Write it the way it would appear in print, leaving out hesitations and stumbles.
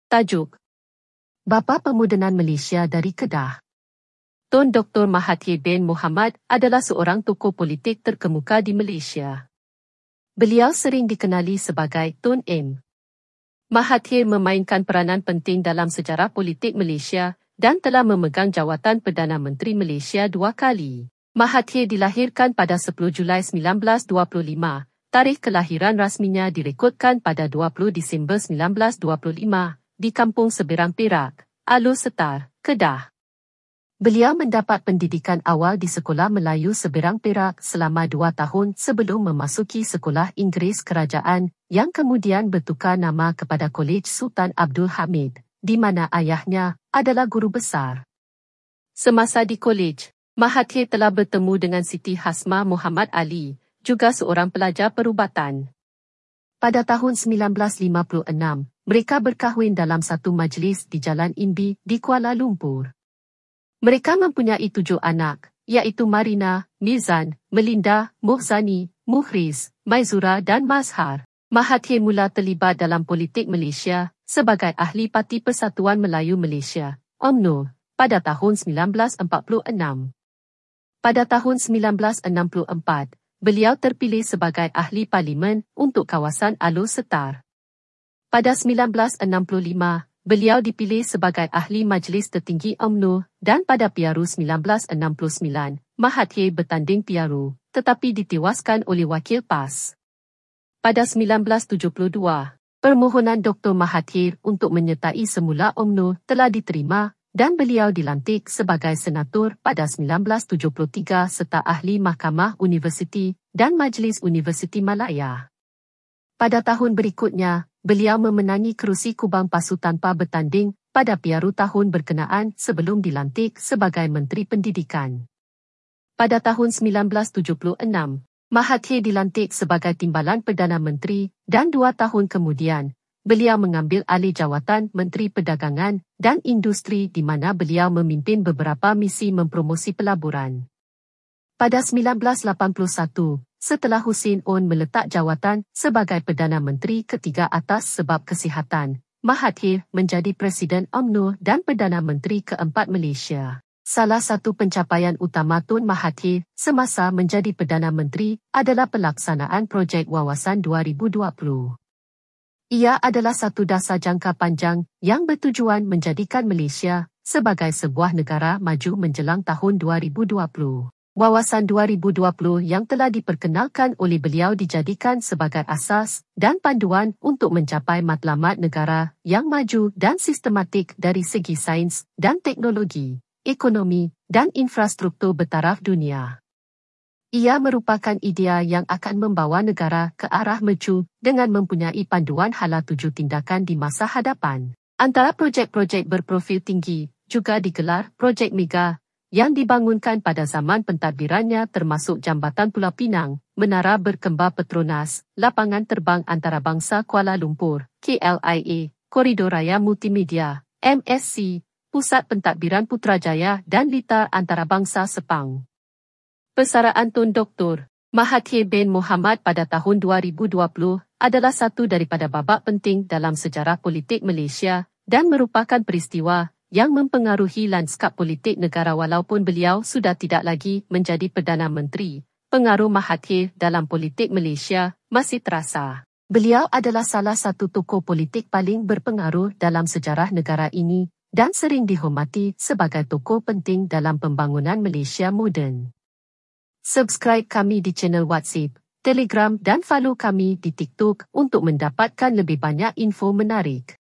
Tajuk: Bapa Pemodenan Malaysia dari Kedah. Tun Dr. Mahathir bin Mohamad adalah seorang tokoh politik terkemuka di Malaysia. Beliau sering dikenali sebagai Tun M. Mahathir memainkan peranan penting dalam sejarah politik Malaysia dan telah memegang jawatan Perdana Menteri Malaysia 2 kali. Mahathir dilahirkan pada 10 Julai 1925. Tarikh kelahiran rasminya direkodkan pada 20 Disember 1925 di Kampung Seberang Perak, Alor Setar, Kedah. Beliau mendapat pendidikan awal di Sekolah Melayu Seberang Perak selama 2 tahun sebelum memasuki Sekolah Inggeris Kerajaan yang kemudian bertukar nama kepada Kolej Sultan Abdul Hamid, di mana ayahnya adalah guru besar. Semasa di kolej, Mahathir telah bertemu dengan Siti Hasmah Muhammad Ali, juga seorang pelajar perubatan. Pada tahun 1956, mereka berkahwin dalam satu majlis di Jalan Inbi di Kuala Lumpur. Mereka mempunyai 7 anak, iaitu Marina, Mizan, Melinda, Muhzani, Muhriz, Maizura dan Mazhar. Mahathir mula terlibat dalam politik Malaysia sebagai ahli Parti Persatuan Melayu Malaysia, UMNO, pada tahun 1946. Pada tahun 1964, beliau terpilih sebagai ahli parlimen untuk kawasan Alor Setar. Pada 1965, beliau dipilih sebagai ahli Majlis Tertinggi UMNO dan pada PRU 1969, Mahathir bertanding PRU, tetapi ditewaskan oleh wakil PAS. Pada 1972, permohonan Dr. Mahathir untuk menyertai semula UMNO telah diterima dan beliau dilantik sebagai senator pada 1973 serta ahli Mahkamah Universiti dan Majlis Universiti Malaya. Pada tahun berikutnya, beliau memenangi kerusi Kubang Pasu tanpa bertanding pada PRU tahun berkenaan sebelum dilantik sebagai Menteri Pendidikan. Pada tahun 1976, Mahathir dilantik sebagai Timbalan Perdana Menteri dan 2 tahun kemudian, beliau mengambil alih jawatan Menteri Perdagangan dan Industri di mana beliau memimpin beberapa misi mempromosi pelaburan. Pada 1981, setelah Hussein Onn meletak jawatan sebagai Perdana Menteri ketiga atas sebab kesihatan, Mahathir menjadi Presiden UMNO dan Perdana Menteri keempat Malaysia. Salah satu pencapaian utama Tun Mahathir semasa menjadi Perdana Menteri adalah pelaksanaan projek Wawasan 2020. Ia adalah satu dasar jangka panjang yang bertujuan menjadikan Malaysia sebagai sebuah negara maju menjelang tahun 2020. Wawasan 2020 yang telah diperkenalkan oleh beliau dijadikan sebagai asas dan panduan untuk mencapai matlamat negara yang maju dan sistematik dari segi sains dan teknologi, ekonomi dan infrastruktur bertaraf dunia. Ia merupakan idea yang akan membawa negara ke arah maju dengan mempunyai panduan hala 7 tindakan di masa hadapan. Antara projek-projek berprofil tinggi juga digelar projek mega yang dibangunkan pada zaman pentadbirannya termasuk Jambatan Pulau Pinang, Menara Berkembar Petronas, Lapangan Terbang Antarabangsa Kuala Lumpur, KLIA, Koridor Raya Multimedia, MSC, Pusat Pentadbiran Putrajaya dan Litar Antarabangsa Sepang. Persaraan Tun Dr. Mahathir bin Mohamad pada tahun 2020 adalah satu daripada babak penting dalam sejarah politik Malaysia dan merupakan peristiwa yang mempengaruhi lanskap politik negara walaupun beliau sudah tidak lagi menjadi Perdana Menteri. Pengaruh Mahathir dalam politik Malaysia masih terasa. Beliau adalah salah satu tokoh politik paling berpengaruh dalam sejarah negara ini dan sering dihormati sebagai tokoh penting dalam pembangunan Malaysia moden. Subscribe kami di channel WhatsApp, Telegram dan follow kami di TikTok untuk mendapatkan lebih banyak info menarik.